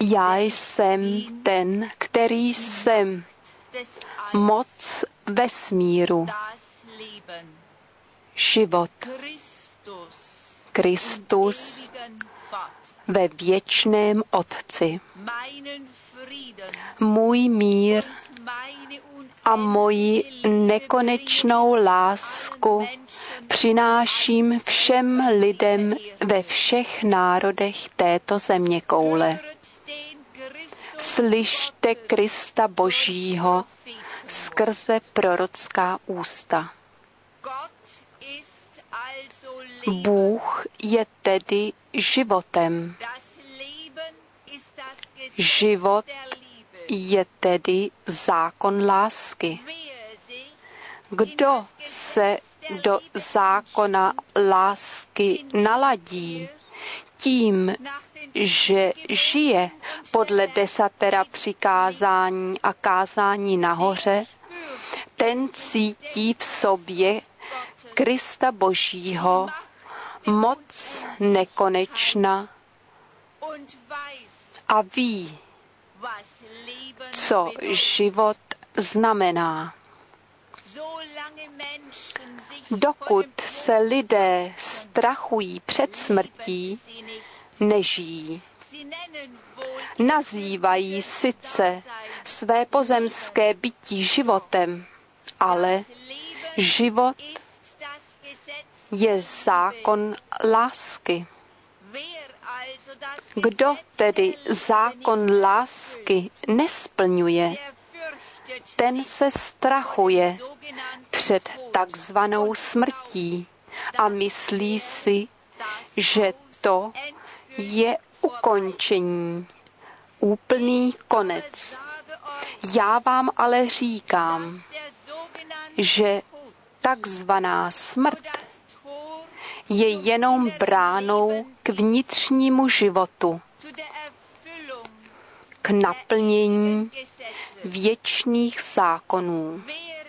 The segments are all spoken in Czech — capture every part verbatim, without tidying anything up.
Já jsem ten, který jsem, moc vesmíru, život, Kristus ve věčném Otci. Můj mír a moji nekonečnou lásku přináším všem lidem ve všech národech této zeměkoule. Slyšte Krista Božího skrze prorocká ústa. Bůh je tedy životem. Život je tedy zákon lásky. Kdo se do zákona lásky naladí tím, že žije podle desatera přikázání a kázání nahoře, ten cítí v sobě Krista Božího, moc nekonečna, a ví, co život znamená. Dokud se lidé strachují před smrtí, nežijí. Nazývají sice své pozemské bytí životem, ale život je zákon lásky. Kdo tedy zákon lásky nesplňuje, ten se strachuje před takzvanou smrtí a myslí si, že to je ukončení, úplný konec. Já vám ale říkám, že takzvaná smrt je jenom bránou k vnitřnímu životu, k naplnění věčných zákonů.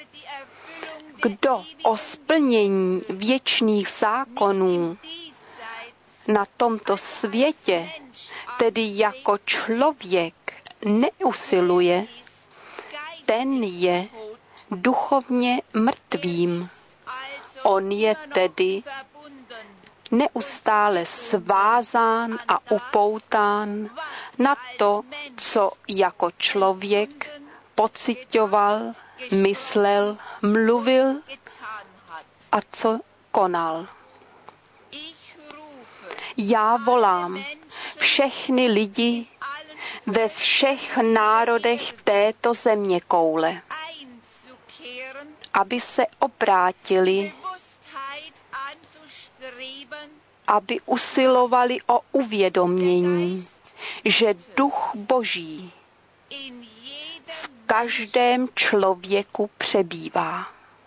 Kdo o splnění věčných zákonů na tomto světě, tedy jako člověk, neusiluje, ten je duchovně mrtvým. On je tedy neustále svázán a upoután na to, co jako člověk pociťoval, myslel, mluvil a co konal. Já volám všechny lidi ve všech národech této zeměkoule, aby se obrátili, aby usilovali o uvědomění, že Duch Boží v každém člověku přebývá.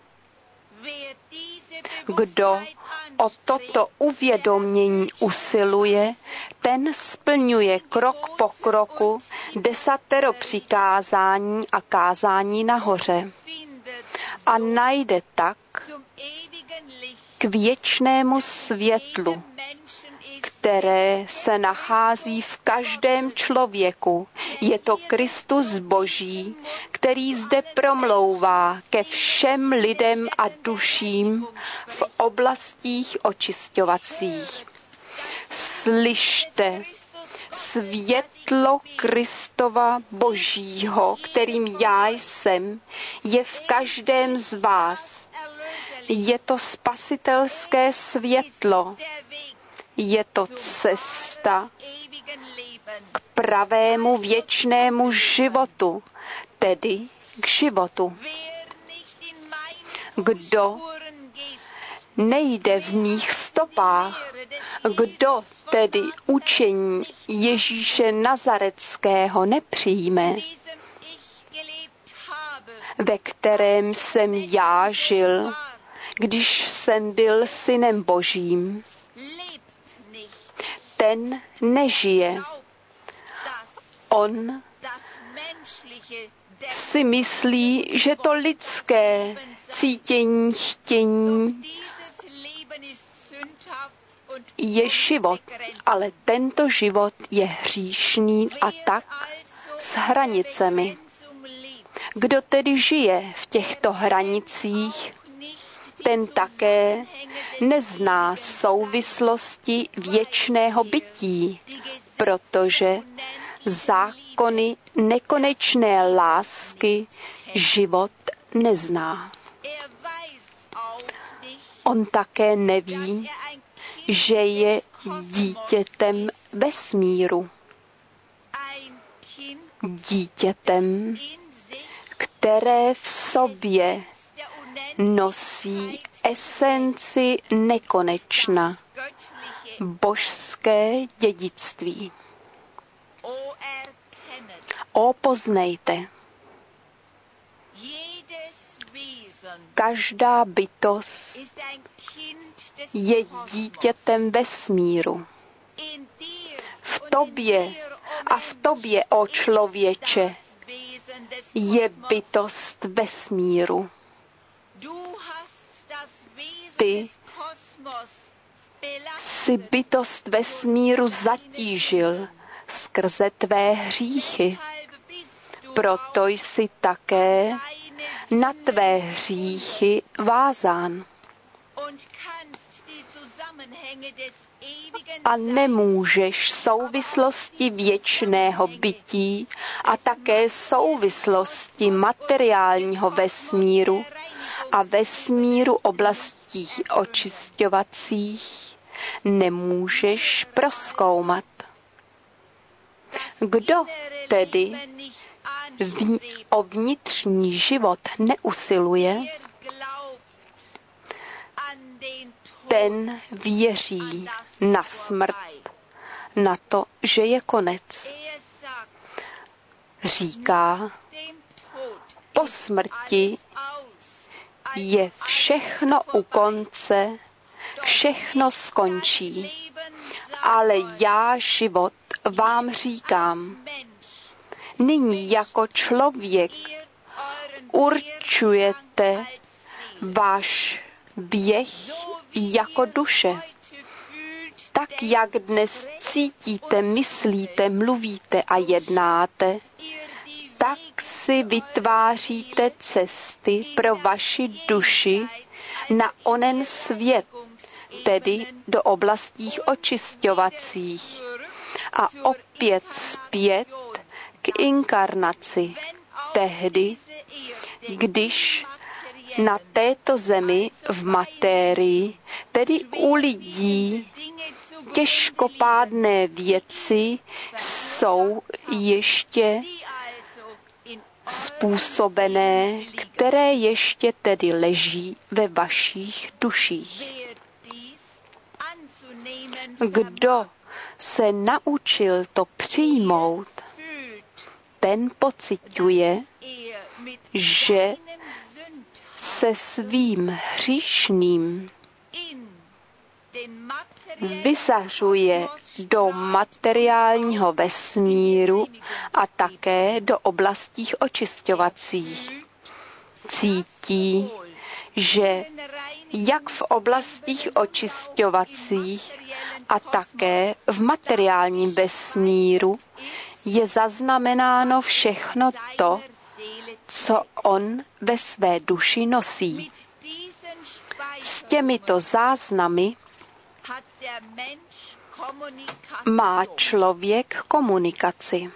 Kdo o toto uvědomění usiluje, ten splňuje krok po kroku desatero přikázání a kázání nahoře a najde tak k věčnému světlu, které se nachází v každém člověku. Je to Kristus Boží, který zde promlouvá ke všem lidem a duším v oblastích očišťovacích. Slyšte, světlo Kristova Božího, kterým já jsem, je v každém z vás. Je to spasitelské světlo. Je to cesta k pravému věčnému životu, tedy k životu. Kdo nejde v mých stopách, kdo tedy učení Ježíše Nazareckého nepřijme, ve kterém jsem já žil, když jsem byl synem Božím, ten nežije. On si myslí, že to lidské cítění, chtění je život, ale tento život je hříšný a tak s hranicemi. Kdo tedy žije v těchto hranicích, ten také nezná souvislosti věčného bytí, protože zákony nekonečné lásky život nezná. On také neví, že je dítětem vesmíru. Dítětem, které v sobě nosí esenci nekonečna, božské dědictví. O, poznejte, každá bytost je dítětem vesmíru. V tobě a v tobě, o člověče, je bytost vesmíru. Ty jsi bytost vesmíru zatížil skrze tvé hříchy. Proto jsi také na tvé hříchy vázán. A nemůžeš souvislosti věčného bytí a také souvislosti materiálního vesmíru a vesmíru oblastí očišťovacích nemůžeš prozkoumat. Kdo tedy v, o vnitřní život neusiluje, ten věří na smrt, na to, že je konec. Říká, po smrti je všechno u konce, všechno skončí, ale já život vám říkám. Nyní jako člověk určujete váš běh jako duše. Tak, jak dnes cítíte, myslíte, mluvíte a jednáte, tak si vytváříte cesty pro vaši duši na onen svět, tedy do oblastí očišťovacích a opět zpět k inkarnaci. Tehdy, když na této zemi v matérii, tedy u lidí, těžkopádné věci jsou ještě způsobené, které ještě tedy leží ve vašich duších. Kdo se naučil to přijmout, ten pociťuje, že se svým hříšným vyzařuje do materiálního vesmíru a také do oblastí očišťovacích. Cítí, že jak v oblastích očišťovacích a také v materiálním vesmíru je zaznamenáno všechno to, co on ve své duši nosí. S těmito záznamy má člověk komunikaci.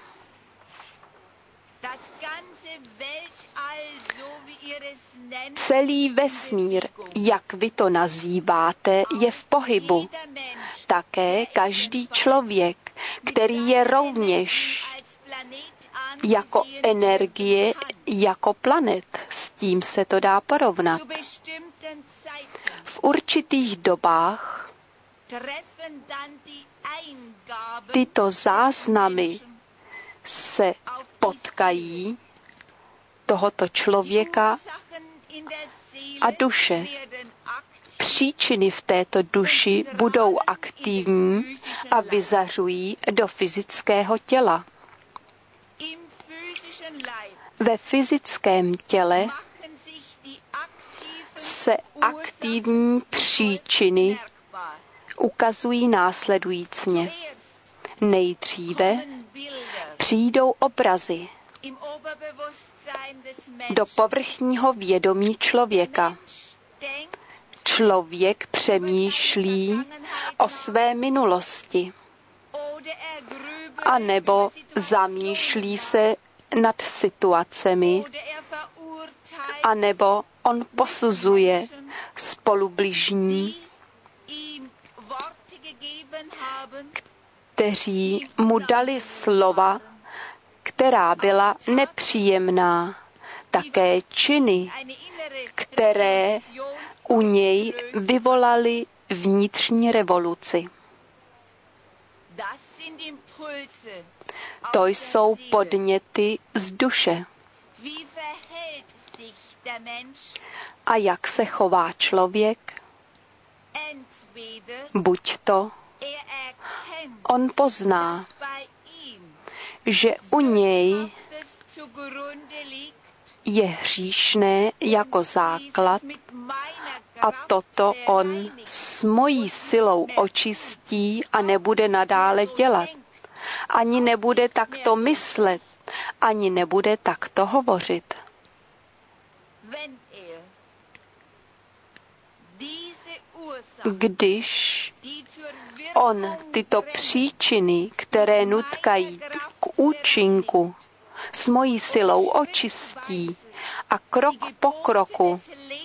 Celý vesmír, jak vy to nazýváte, je v pohybu. Také každý člověk, který je rovněž jako energie, jako planet. S tím se to dá porovnat. V určitých dobách tyto záznamy se potkají tohoto člověka a duše. Příčiny v této duši budou aktivní a vyzařují do fyzického těla. Ve fyzickém těle se aktivní příčiny ukazují následujícně. Nejdříve přijdou obrazy do povrchního vědomí člověka. Člověk přemýšlí o své minulosti, a nebo zamýšlí se nad situacemi, a nebo on posuzuje spolubližní, kteří mu dali slova, která byla nepříjemná, také činy, které u něj vyvolaly vnitřní revoluci. To jsou podněty z duše. A jak se chová člověk? Buď to on pozná, že u něj je hříšné jako základ, a toto on s mojí silou očistí a nebude nadále dělat. Ani nebude takto myslet, ani nebude takto hovořit. Když on tyto příčiny, které nutkají k účinku, s mojí silou očistí a krok po kroku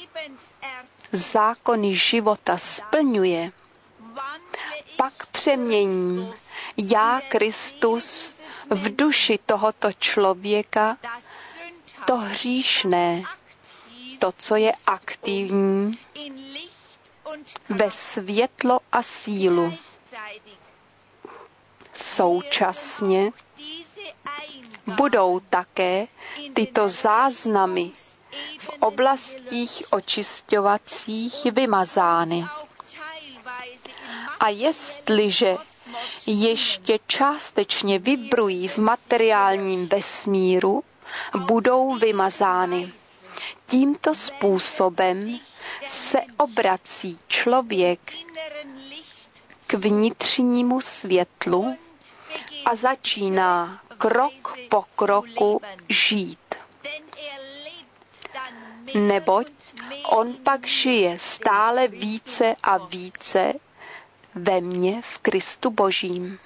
zákony života splňuje, pak přeměním já, Kristus, v duši tohoto člověka to hříšné, to, co je aktivní, ve světlo a sílu. Současně budou také tyto záznamy v oblastích očišťovacích vymazány. A jestliže ještě částečně vibrují v materiálním vesmíru, budou vymazány. Tímto způsobem se obrací člověk k vnitřnímu světlu a začíná krok po kroku žít. Neboť on pak žije stále více a více ve mně v Kristu Božím.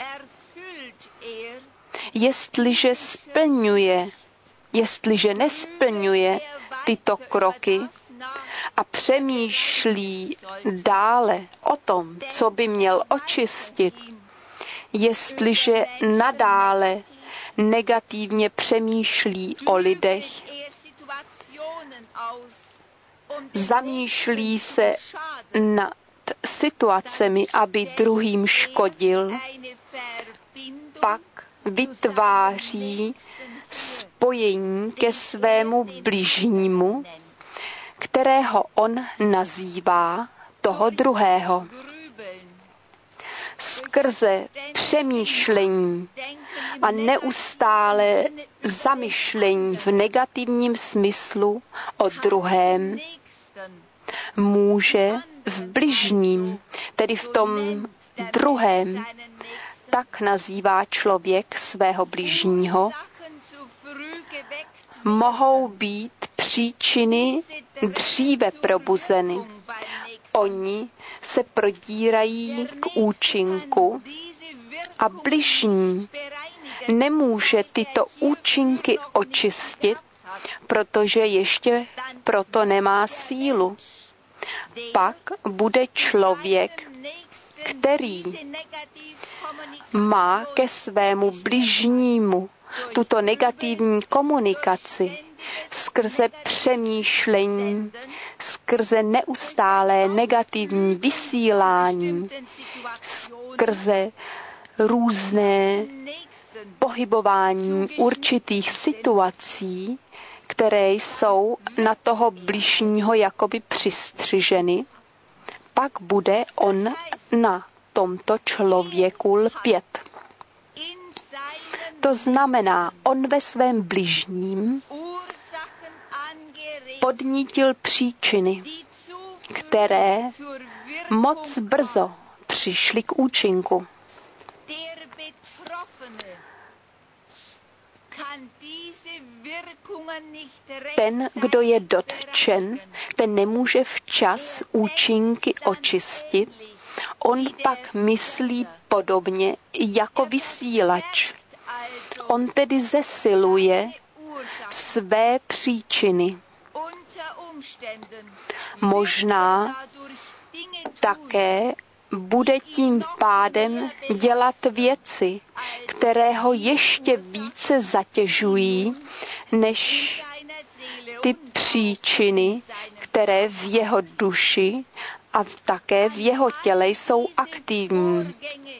Jestliže splňuje, jestliže nesplňuje tyto kroky a přemýšlí dále o tom, co by měl očistit, jestliže nadále negativně přemýšlí o lidech, zamýšlí se nad situacemi, aby druhým škodil, pak vytváří spojení ke svému bližnímu, kterého on nazývá toho druhého. Skrze přemýšlení a neustále zamyšlení v negativním smyslu o druhém může v bližním, tedy v tom druhém, tak nazývá člověk svého bližního, mohou být příčiny dříve probuzeny. Oni se prodírají k účinku a bližní nemůže tyto účinky očistit, protože ještě proto nemá sílu. Pak bude člověk, který má ke svému bližnímu tuto negativní komunikaci skrze přemýšlení, skrze neustálé negativní vysílání, skrze různé pohybování určitých situací, které jsou na toho bližního jakoby přistřiženy, pak bude on na tomto člověku lpět. To znamená, on ve svém bližním podnítil příčiny, které moc brzo přišly k účinku. Ten, kdo je dotčen, ten nemůže včas účinky očistit, on pak myslí podobně jako vysílač. On tedy zesiluje své příčiny. Možná také bude tím pádem dělat věci, které ho ještě více zatěžují, než ty příčiny, které v jeho duši a také v jeho těle jsou aktivní.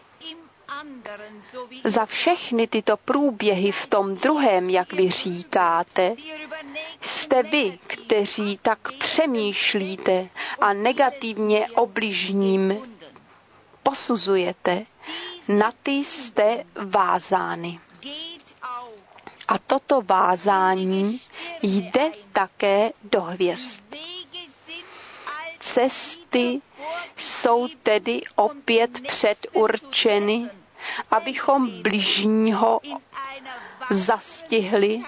Za všechny tyto průběhy v tom druhém, jak vy říkáte, jste vy, kteří tak přemýšlíte a negativně o bližním posuzujete, na ty jste vázány. A toto vázání jde také do hvězd. Cesty jsou tedy opět předurčeny, abychom bližního zastihli,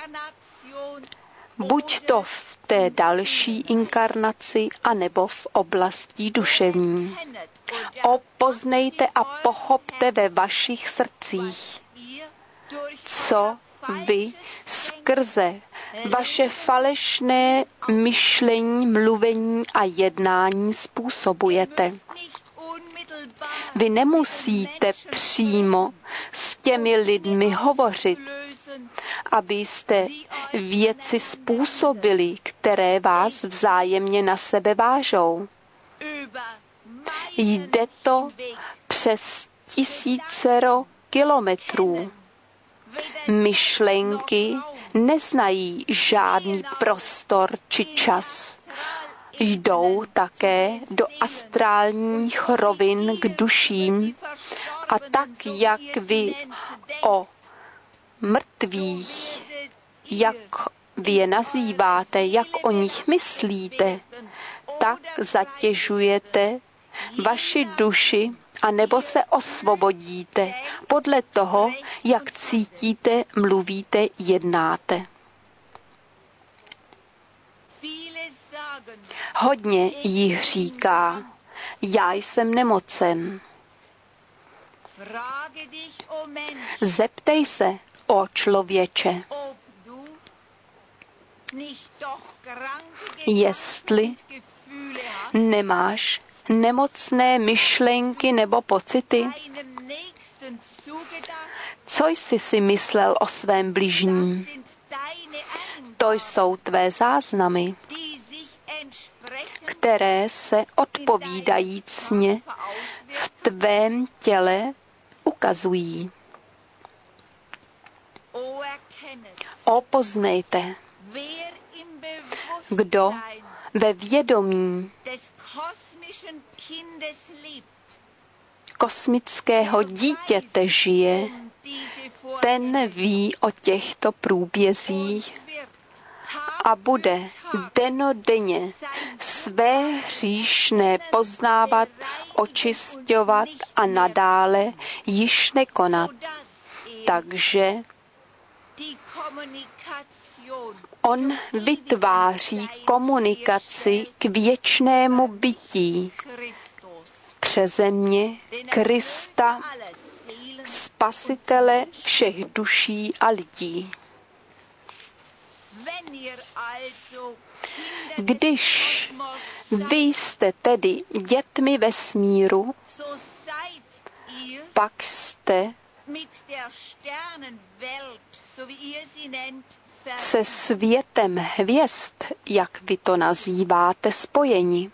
buď to v té další inkarnaci, anebo v oblasti duševní. Opoznejte a pochopte ve vašich srdcích, co vy skrze vaše falešné myšlení, mluvení a jednání způsobujete. Vy nemusíte přímo s těmi lidmi hovořit, abyste věci způsobili, které vás vzájemně na sebe vážou. Jde to přes tisícero kilometrů. Myšlenky neznají žádný prostor či čas. Jdou také do astrálních rovin k duším a tak, jak vy o mrtvých, jak vy je nazýváte, jak o nich myslíte, tak zatěžujete vaši duši a nebo se osvobodíte podle toho, jak cítíte, mluvíte, jednáte. Hodně jich říká, já jsem nemocen. Zeptej se, o člověče, jestli nemáš nemocné myšlenky nebo pocity? Co jsi si myslel o svém bližním? To jsou tvé záznamy, které se odpovídajícně v tvém těle ukazují. Opoznejte, kdo ve vědomí kosmického dítěte žije, ten ví o těchto průbězích a bude dennodenně své hříšné poznávat, očisťovat a nadále již nekonat. Takže on vytváří komunikaci k věčnému bytí přeze mě, Krista, Spasitele všech duší a lidí. Když vy jste tedy dětmi vesmíru, pak jste se světem hvězd, jak vy to nazýváte, spojeni.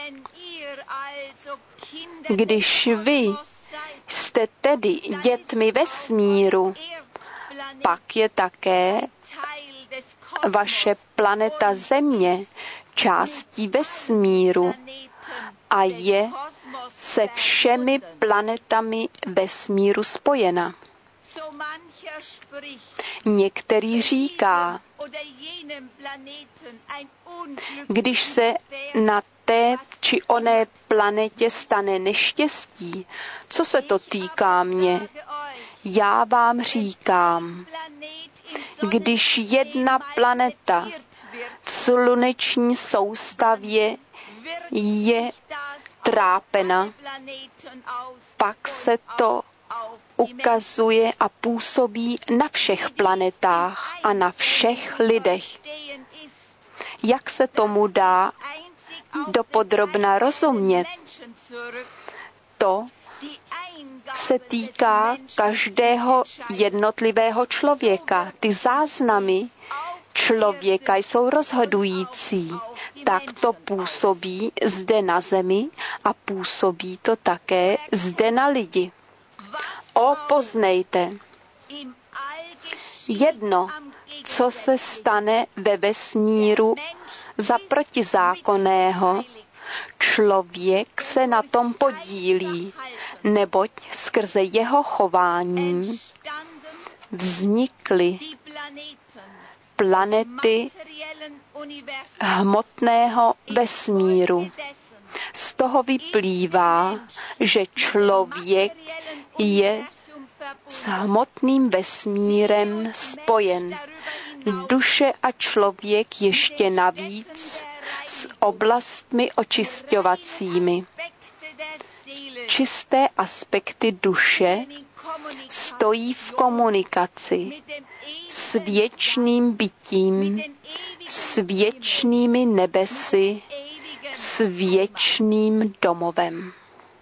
Když vy jste tedy dětmi vesmíru, pak je také vaše planeta Země částí vesmíru a je se všemi planetami vesmíru spojena. Některý říká, Když se na té či oné planetě stane neštěstí, co se to týká mě? Já vám říkám, když jedna planeta v sluneční soustavě je trápena, pak se to ukazuje a působí na všech planetách a na všech lidech. Jak se tomu dá dopodrobna rozumět? To se týká každého jednotlivého člověka. Ty záznamy člověka jsou rozhodující. Tak to působí zde na zemi a působí to také zde na lidi. O, poznejte. Jedno, co se stane ve vesmíru za protizákonného, člověk se na tom podílí, neboť skrze jeho chování vznikly planety hmotného vesmíru. Z toho vyplývá, že člověk je s hmotným vesmírem spojen. Duše a člověk ještě navíc s oblastmi očišťovacími. Čisté aspekty duše stojí v komunikaci s věčným bytím, s věčnými nebesy, s věčným domovem.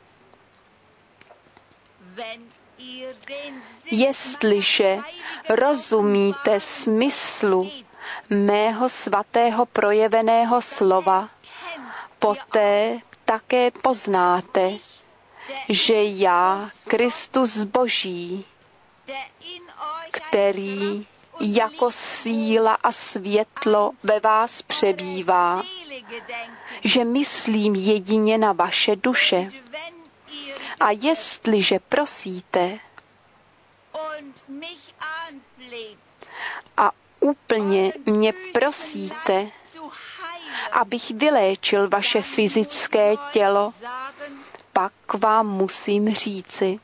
Jestliže rozumíte smyslu mého svatého projeveného slova, poté také poznáte, že já, Kristus Boží, který jako síla a světlo ve vás přebývá, že myslím jedině na vaše duše. A jestliže prosíte a úplně mě prosíte, abych vyléčil vaše fyzické tělo, pak vám musím říci,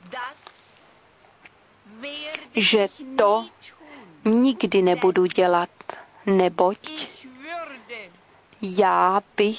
že to nikdy nebudu dělat, neboť já bych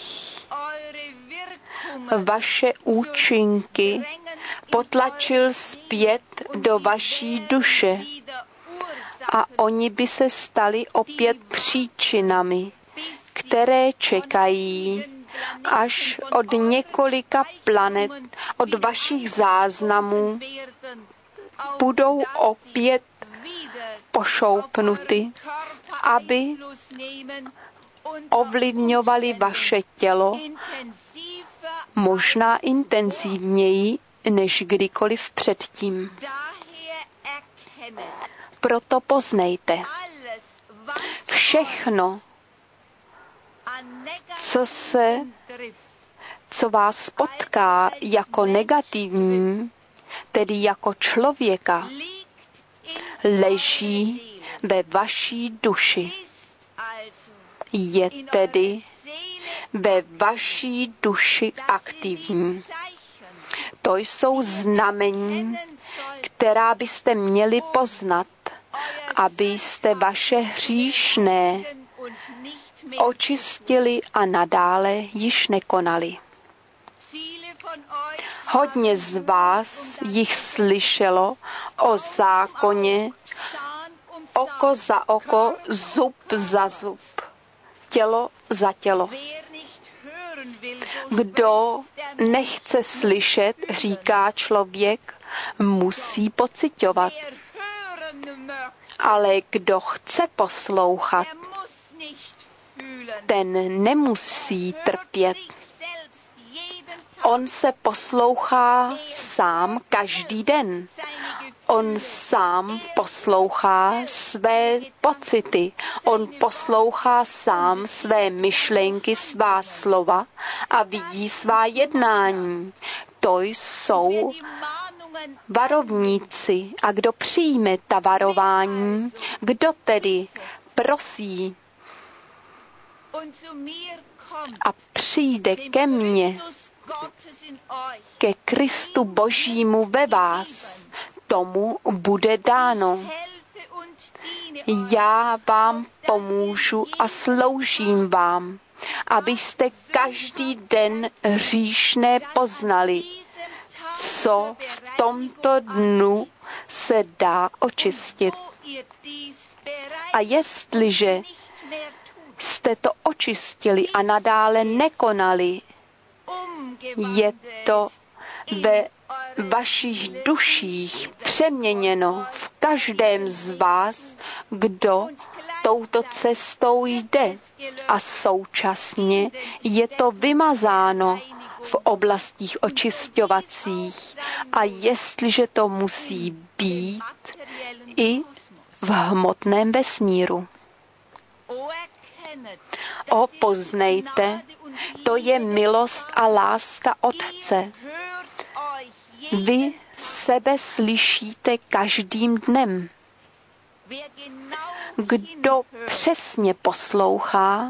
vaše účinky potlačil zpět do vaší duše a oni by se stali opět příčinami, které čekají až od několika planet, od vašich záznamů budou opět pošoupnuty, aby ovlivňovali vaše tělo možná intenzivněji než kdykoliv předtím. Proto poznejte všechno, co se, co vás potká jako negativní, tedy jako člověka, leží ve vaší duši. Je tedy ve vaší duši aktivní. To jsou znamení, která byste měli poznat, abyste vaše hříšné očistili a nadále již nekonali. Hodně z vás jich slyšelo o zákoně oko za oko, zub za zub, tělo za tělo. Kdo nechce slyšet, říká člověk, musí pociťovat. Ale kdo chce poslouchat, ten nemusí trpět. On se poslouchá sám každý den. On sám poslouchá své pocity. On poslouchá sám své myšlenky, svá slova a vidí svá jednání. To jsou varovníci. A kdo přijme ta varování, kdo tedy prosí a přijde ke mně, ke Kristu Božímu ve vás, tomu bude dáno. Já vám pomůžu a sloužím vám, abyste každý den hříšné poznali, co v tomto dnu se dá očistit. A jestliže jste to očistili a nadále nekonali, je to ve vašich duších přeměněno v každém z vás, kdo touto cestou jde, a současně je to vymazáno v oblastích očišťovacích, a jestliže to musí být i v hmotném vesmíru. O, poznejte, to je milost a láska Otce. Vy sebe slyšíte každým dnem. Kdo přesně poslouchá,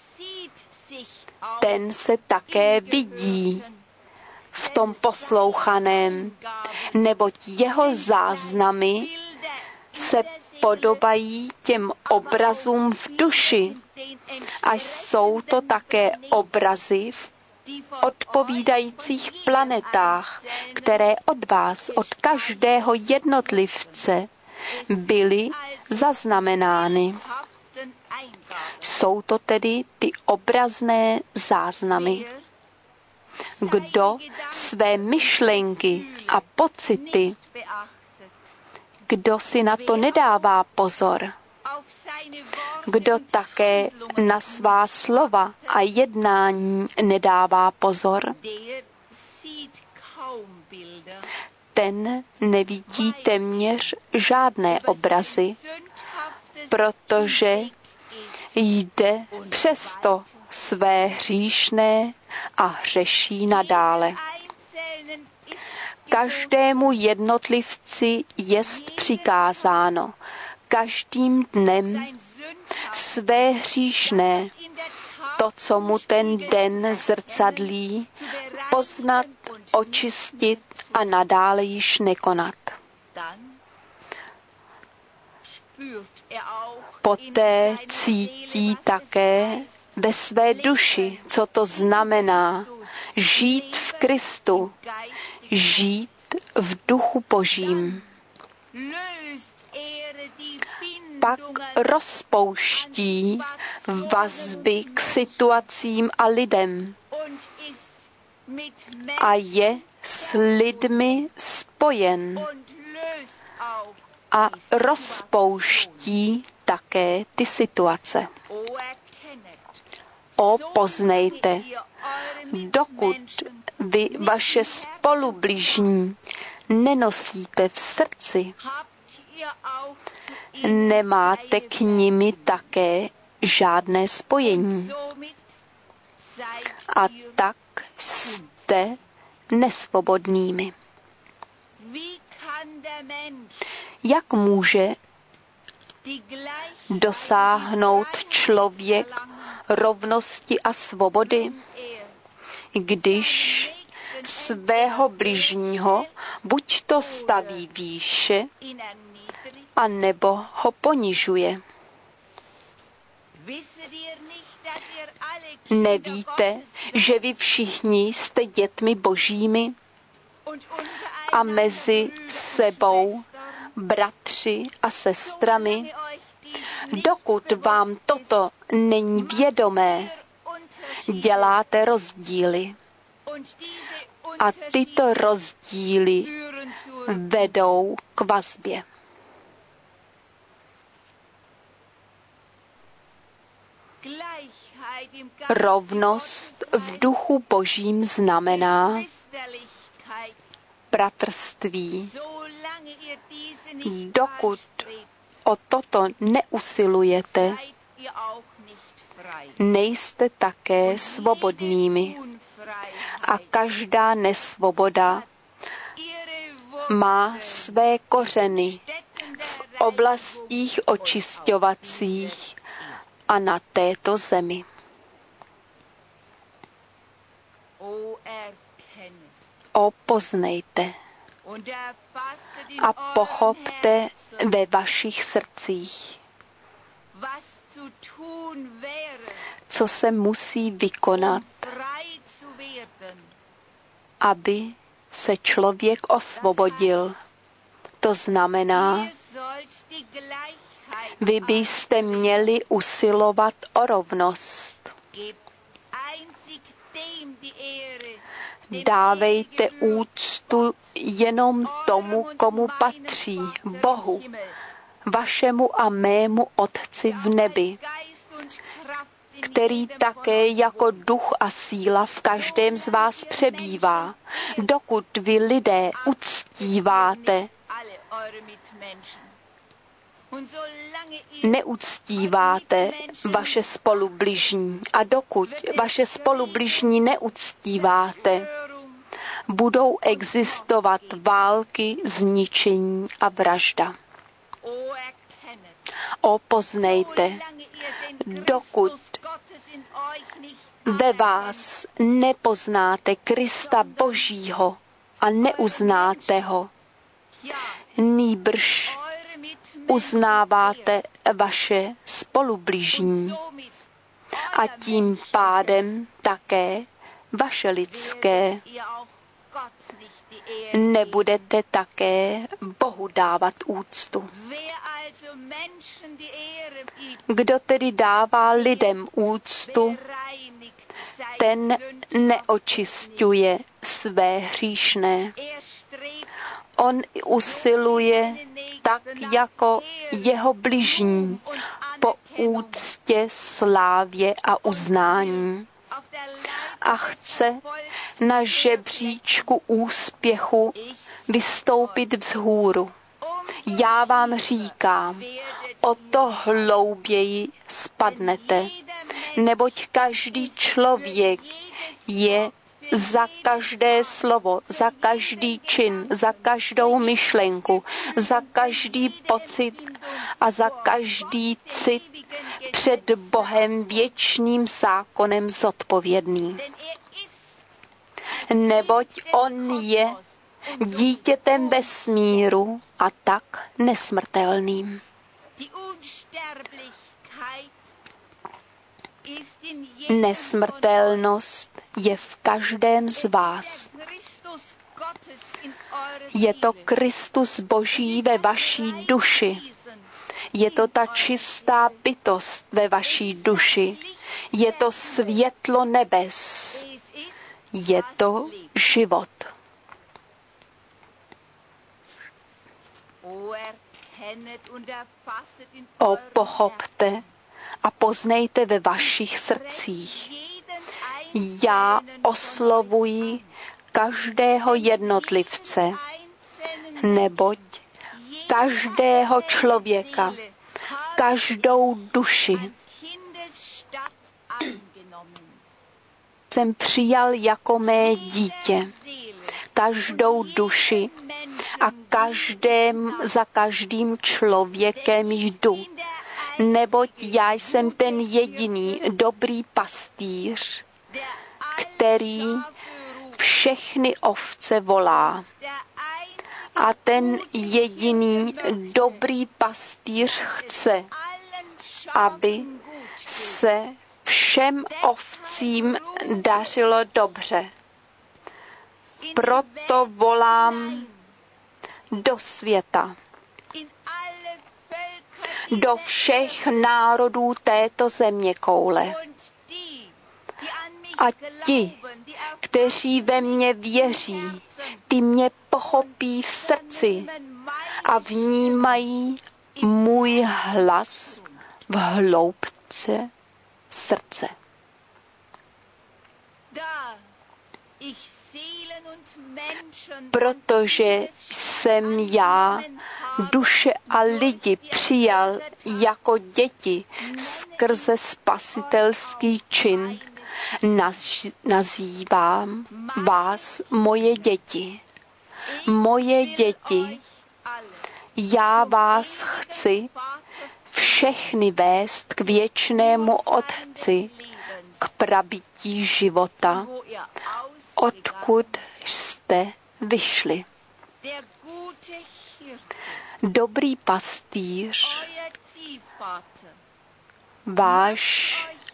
ten se také vidí v tom poslouchaném, neboť jeho záznamy se podobají těm obrazům v duši, a jsou to také obrazy v odpovídajících planetách, které od vás, od každého jednotlivce byly zaznamenány. Jsou to tedy ty obrazné záznamy. Kdo své myšlenky a pocity, kdo si na to nedává pozor, kdo také na svá slova a jednání nedává pozor, ten nevidí téměř žádné obrazy, protože jde přesto své hříšné a hřeší nadále. Každému jednotlivci jest přikázáno každým dnem své hříšné, to, co mu ten den zrcadlí, poznat, očistit a nadále již nekonat. Poté cítí také ve své duši, co to znamená žít v Kristu, žít v duchu Božím. Pak rozpouští vazby k situacím a lidem a je s lidmi spojen a rozpouští také ty situace. O, poznejte, dokud vy vaše spolubližní nenosíte v srdci, nemáte k nimi také žádné spojení. A tak jste nesvobodnými. Jak může dosáhnout člověk rovnosti a svobody, když svého bližního buď to staví výše, a nebo ho ponižuje? Nevíte, že vy všichni jste dětmi Božími a mezi sebou bratři a sestrami? Dokud vám toto není vědomé, děláte rozdíly. A tyto rozdíly vedou k vazbě. Rovnost v duchu Božím znamená bratrství. Dokud o toto neusilujete, nejste také svobodnými. A každá nesvoboda má své kořeny v oblastích očišťovacích a na této zemi. O poznejte a pochopte ve vašich srdcích, co se musí vykonat, aby se člověk osvobodil. To znamená, vy byste měli usilovat o rovnost. Dávejte úctu jenom tomu, komu patří, Bohu, vašemu a mému Otci v nebi, který také jako duch a síla v každém z vás přebývá, dokud vy lidé uctíváte, neuctíváte vaše spolubližní a dokud vaše spolubližní neuctíváte, budou existovat války, zničení a vražda. O poznejte, dokud ve vás nepoznáte Krista Božího a neuznáte ho, nýbrž uznáváte vaše spolubližní a tím pádem také vaše lidské. Nebudete také Bohu dávat úctu. Kdo tedy dává lidem úctu, ten neočisťuje své hříšné. On usiluje tak jako jeho bližní po úctě, slávě a uznání a chce na žebříčku úspěchu vystoupit vzhůru. Já vám říkám, o to hlouběji spadnete, neboť každý člověk je za každé slovo, za každý čin, za každou myšlenku, za každý pocit a za každý cit před Bohem věčným zákonem zodpovědný. Neboť on je dítětem vesmíru a tak nesmrtelným. Nesmrtelnost je v každém z vás. Je to Kristus Boží ve vaší duši. Je to ta čistá bytost ve vaší duši. Je to světlo nebes. Je to život. O pochopte a poznejte ve vašich srdcích. Já oslovuji každého jednotlivce, neboť každého člověka, každou duši jsem přijal jako mé dítě. Každou duši a každém, za každým člověkem jdu, neboť já jsem ten jediný dobrý pastýř, který všechny ovce volá. A ten jediný dobrý pastýř chce, aby se všem ovcím dařilo dobře. Proto volám do světa, do všech národů této zeměkoule. A ti, kteří ve mně věří, ty mě pochopí v srdci a vnímají můj hlas v hloubce srdce. Protože jsem já duše a lidi přijal jako děti skrze spasitelský čin, nazývám vás moje děti. Moje děti, já vás chci všechny vést k věčnému Otci, k prabytí života, odkud jste vyšli. Dobrý pastýř, váš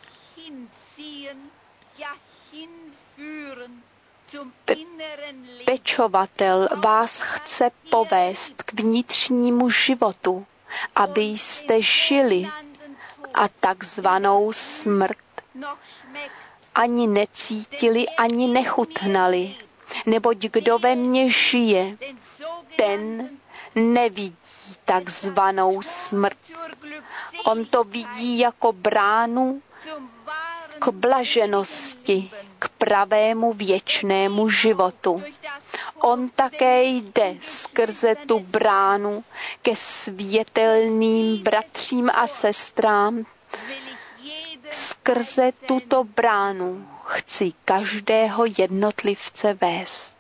pečovatel vás chce povést k vnitřnímu životu, aby jste žili a takzvanou smrt ani necítili, ani nechutnali, neboť kdo ve mně žije, ten nevidí takzvanou smrt. On to vidí jako bránu k blaženosti, k pravému věčnému životu. On také jde skrze tu bránu ke světelným bratřím a sestrám. Skrze tuto bránu chci každého jednotlivce vést.